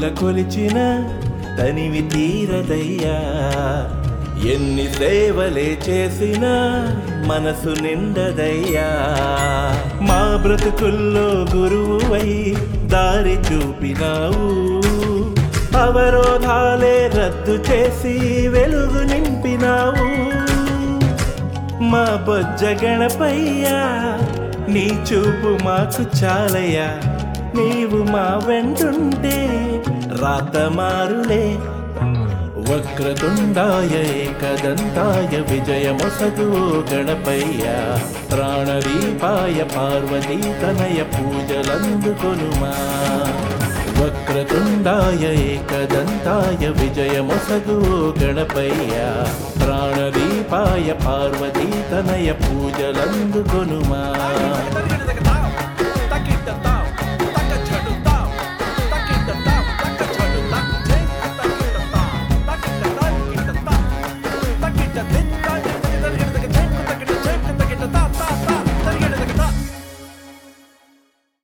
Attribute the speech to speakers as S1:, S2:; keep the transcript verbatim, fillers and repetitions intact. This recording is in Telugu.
S1: కొలిచిన తనివి తీరదయ్యా. ఎన్ని సేవలే చేసినా మనసు నిండదయ్యా. మా బ్రతుకుల్లో గురువువై దారి చూపినావు. అవరోధాలే రద్దు చేసి వెలుగు నింపినావు. మా బొజ్జ గణపయ్యా నీ చూపు మాకు చాలయ్యా. నీవు మా వెంటుంటే రాత మారులే. వక్రతుండాయ ఏకదంతాయ విజయమొసగు గణపయ్య. ప్రాణదీపాయ పార్వతీ తనయ పూజలందుకొనుమా. వక్రతుండాయ ఏకదంతాయ విజయమొసగు గణపయ్య. ప్రాణదీపాయ పార్వతీ తనయ పూజలందుకొనుమా.